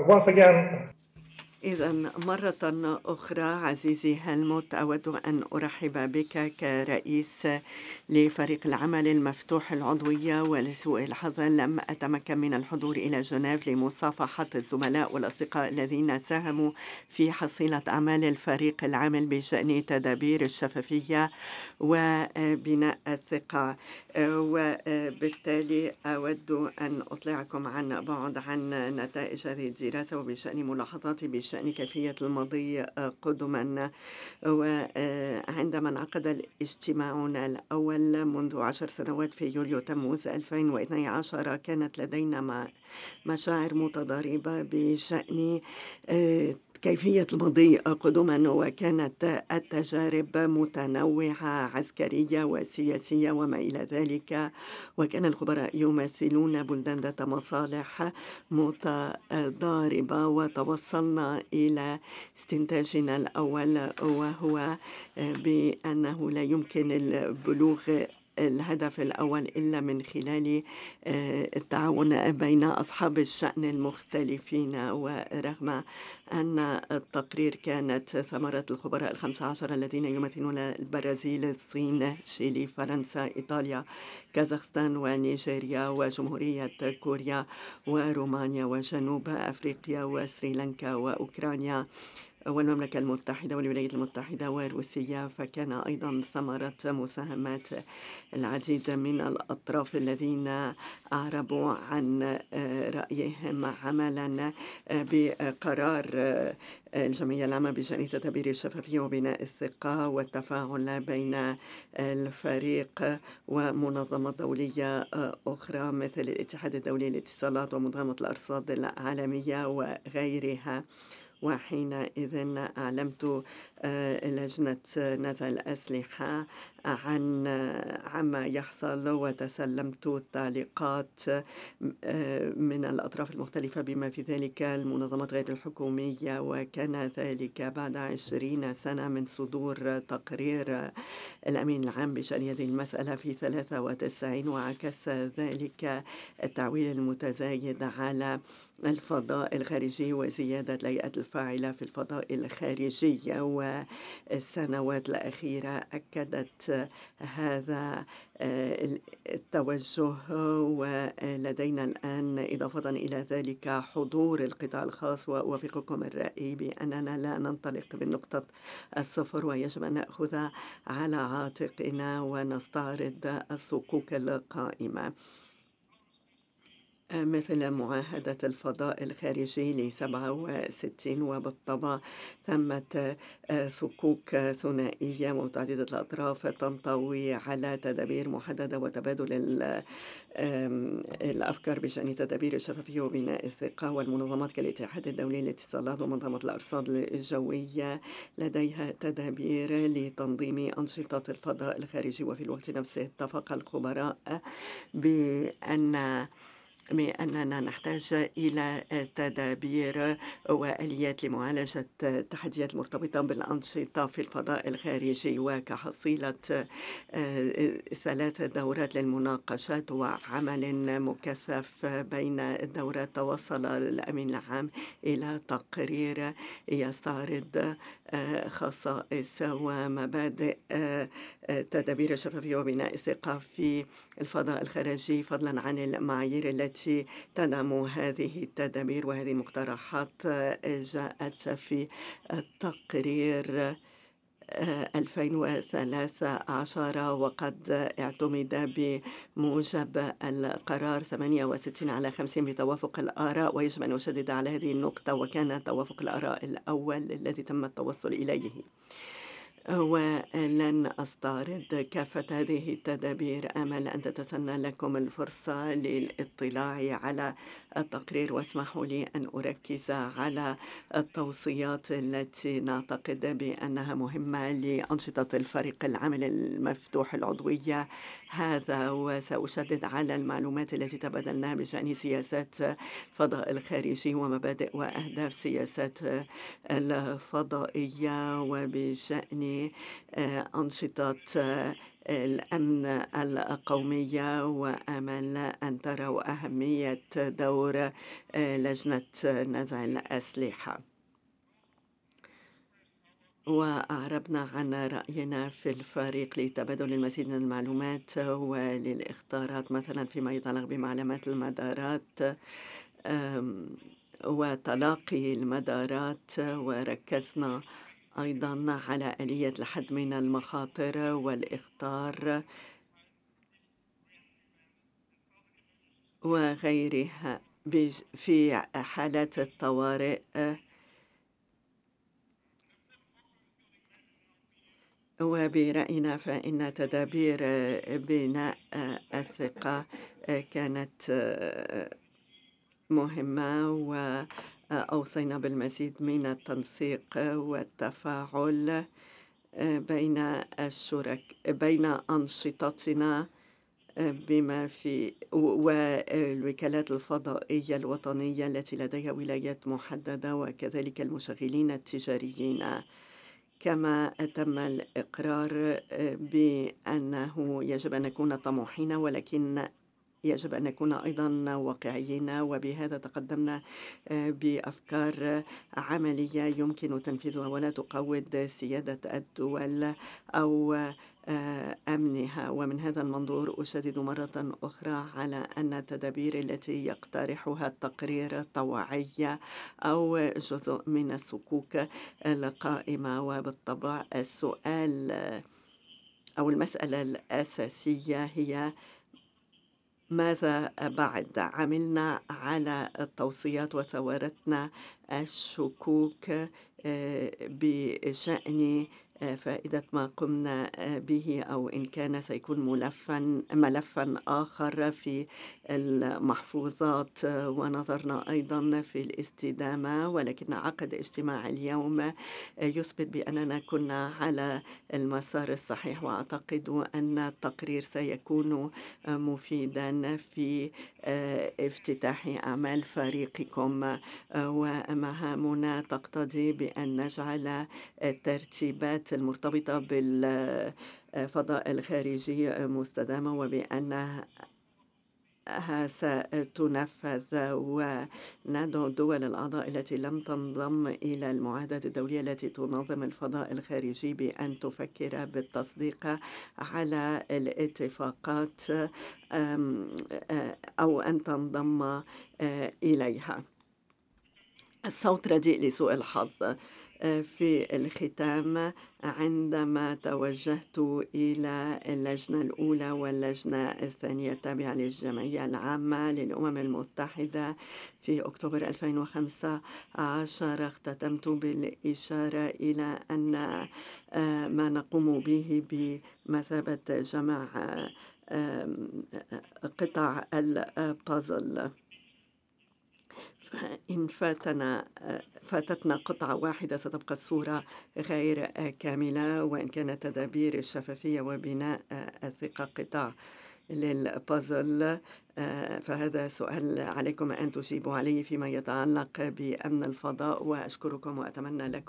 Once again, إذا مرة أخرى عزيزي هلموت أود أن أرحب بك كرئيس لفريق العمل المفتوح العضوية، ولسوء الحظ لم أتمكن من الحضور إلى جنيف لمصافحة الزملاء والأصدقاء الذين ساهموا في حصيلة أعمال الفريق العمل بشأن تدابير الشفافية وبناء الثقة. وبالتالي أود أن أطلعكم عن بعد عن نتائج هذه الدراسة وبشأن ملاحظاتي بشأن كيفية المضي قدما. وعندما انعقد الاجتماعنا الأول منذ 10 سنوات في يوليو تموز 2012 كانت لدينا مشاعر متضاربة بشأن كيفية المضي قدما، وكانت التجارب متنوعة عسكرية وسياسية وما إلى ذلك، وكان الخبراء يمثلون بلدان ذات مصالح متضاربة، وتوصلنا إلى استنتاجنا الأول وهو بأنه لا يمكن البلوغ الهدف الأول إلا من خلال التعاون بين أصحاب الشأن المختلفين. ورغم أن التقرير كانت ثمرة الخبراء 15 الذين يمثلون البرازيل، الصين، شيلي، فرنسا، إيطاليا، كازاخستان ونيجيريا وجمهورية كوريا ورومانيا وجنوب أفريقيا وسريلانكا وأوكرانيا والمملكة المتحدة والولايات المتحدة وروسيا، فكان أيضا ثمرة مساهمات العديد من الأطراف الذين أعربوا عن رأيهم عملا بقرار الجمعية العامة بشأن تدابير الشفافية وبناء الثقة والتفاعل بين الفريق ومنظمات دولية أخرى مثل الاتحاد الدولي للاتصالات ومنظمة الأرصاد العالمية وغيرها. وحينئذ أعلمت لجنة نزع الأسلحة عما يحصل، وتسلمت التعليقات من الأطراف المختلفة بما في ذلك المنظمات غير الحكومية، وكان ذلك بعد 20 سنة من صدور تقرير الأمين العام بشأن هذه المسألة في 93، وعكس ذلك التعويل المتزايد على الفضاء الخارجي وزيادة الهيئة الفاعلة في الفضاء الخارجي. والسنوات الأخيرة أكدت هذا التوجه، ولدينا الآن إضافة إلى ذلك حضور القطاع الخاص. وأوافقكم الرأي بأننا لا ننطلق من نقطة الصفر، ويجب أن نأخذ على عاتقنا ونستعرض الصكوك القائمة مثل معاهدة الفضاء الخارجي ل67، وبالطبع ثمة صكوك ثنائية متعددة الأطراف تنطوي على تدابير محددة وتبادل الأفكار بشأن تدابير الشفافية وبناء الثقة. والمنظمات كالاتحاد الدولي للاتصالات ومنظمة الأرصاد الجوية لديها تدابير لتنظيم أنشطة الفضاء الخارجي، وفي الوقت نفسه اتفق الخبراء بأننا نحتاج إلى تدابير وآليات لمعالجة التحديات المرتبطة بالأنشطة في الفضاء الخارجي، وكحصيلة 3 دورات للمناقشات وعمل مكثف بين الدورات توصل الأمين العام إلى تقرير يستعرض خصائص ومبادئ تدابير الشفافية وبناء الثقة في الفضاء الخارجي، فضلا عن المعايير التي تدعم هذه التدابير. وهذه المقترحات جاءت في التقرير 2013، وقد اعتمد بموجب القرار 68/50 بتوافق الآراء. ويجب أن أشدد على هذه النقطة، وكان توافق الآراء الأول الذي تم التوصل إليه. ولن أستعرض كافة هذه التدابير، آمل أن تتسنى لكم الفرصة للاطلاع على التقرير، واسمحوا لي أن أركز على التوصيات التي نعتقد بأنها مهمة لأنشطة الفريق العمل المفتوح العضوية هذا. وسأشدد على المعلومات التي تبادلناها بشأن سياسات فضاء الخارجي ومبادئ وأهداف سياسات الفضائية، وبشأن لأنشطة الأمن القومية، وآمل أن تروا أهمية دور لجنة نزع الأسلحة. وأعربنا عن رأينا في الفريق لتبادل المزيد من المعلومات وللإخطارات، مثلا فيما يتعلق بمعلومات المدارات وتلاقي المدارات، وركزنا أيضا على آلية الحد من المخاطر والإخطار وغيرها في حالات الطوارئ. وبرأينا فإن تدابير بناء الثقة كانت مهمة، وأوصينا بالمزيد من التنسيق والتفاعل بين أنشطتنا بما في والوكالات الفضائية الوطنية التي لديها ولايات محددة، وكذلك المشغلين التجاريين. كما تم الإقرار بأنه يجب أن نكون طموحين، ولكن يجب أن نكون أيضا واقعيين، وبهذا تقدمنا بأفكار عملية يمكن تنفيذها ولا تقوض سيادة الدول أو أمنها. ومن هذا المنظور أشدد مرة أخرى على أن التدابير التي يقترحها التقرير طوعية أو جزء من الصكوك القائمة. وبالطبع السؤال أو المسألة الأساسية هي ماذا بعد؟ عملنا على التوصيات وثورتنا الشكوك بشأن فائدة ما قمنا به، أو إن كان سيكون ملفا آخر في المحفوظات. ونظرنا أيضا في الاستدامة، ولكن عقد اجتماع اليوم يثبت بأننا كنا على المسار الصحيح، وأعتقد أن التقرير سيكون مفيدا في افتتاح أعمال فريقكم. ومهامنا تقتضي بأن نجعل الترتيبات المرتبطة بالفضاء الخارجي مستدامة، وبأنها ستنفذ. وندعو الدول الأعضاء التي لم تنضم إلى المعاهدة الدولية التي تنظم الفضاء الخارجي بأن تفكر بالتصديق على الاتفاقات أو أن تنضم إليها. الصوت رديء لسوء الحظ. في الختام، عندما توجهت إلى اللجنة الأولى واللجنة الثانية التابعة للجمعية العامة للأمم المتحدة في أكتوبر 2015، اختتمت بالإشارة إلى أن ما نقوم به بمثابة جمع قطع البازل. فإن فاتتنا قطعة واحدة ستبقى الصورة غير كاملة. وإن كانت تدابير الشفافية وبناء الثقة قطع للبازل، فهذا سؤال عليكم أن تجيبوا عليه فيما يتعلق بأمن الفضاء. وأشكركم وأتمنى لكم